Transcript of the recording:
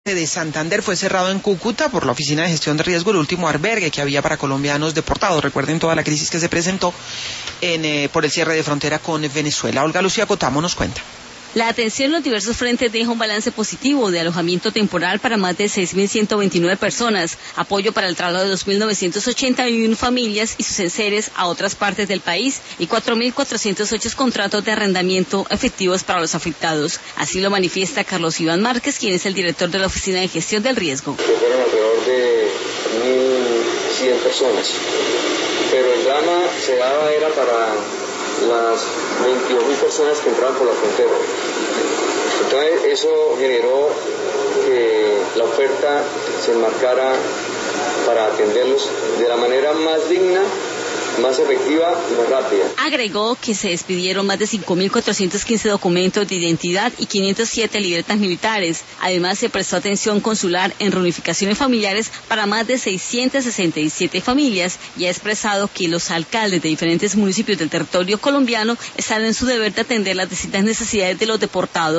De Santander fue cerrado en Cúcuta por la Oficina de Gestión de Riesgo, el último albergue que había para colombianos deportados. Recuerden toda la crisis que se presentó por el cierre de frontera con Venezuela. Olga Lucía Cotamo nos cuenta. La atención en los diversos frentes deja un balance positivo de alojamiento temporal para más de 6.129 personas, apoyo para el traslado de 2.981 familias y sus enseres a otras partes del país y 4.408 contratos de arrendamiento efectivos para los afectados. Así lo manifiesta Carlos Iván Márquez, quien es el director de la Oficina de Gestión del Riesgo. Fueron alrededor de 1.100 personas, pero el drama se daba era para las 22.000 personas que entraban por la frontera. Entonces eso generó que la oferta se enmarcara para atenderlos de la manera más digna, más efectiva y más rápida. Agregó que se expidieron más de 5.415 documentos de identidad y 507 libretas militares. Además, se prestó atención consular en reunificaciones familiares para más de 667 familias y ha expresado que los alcaldes de diferentes municipios del territorio colombiano están en su deber de atender las distintas necesidades de los deportados.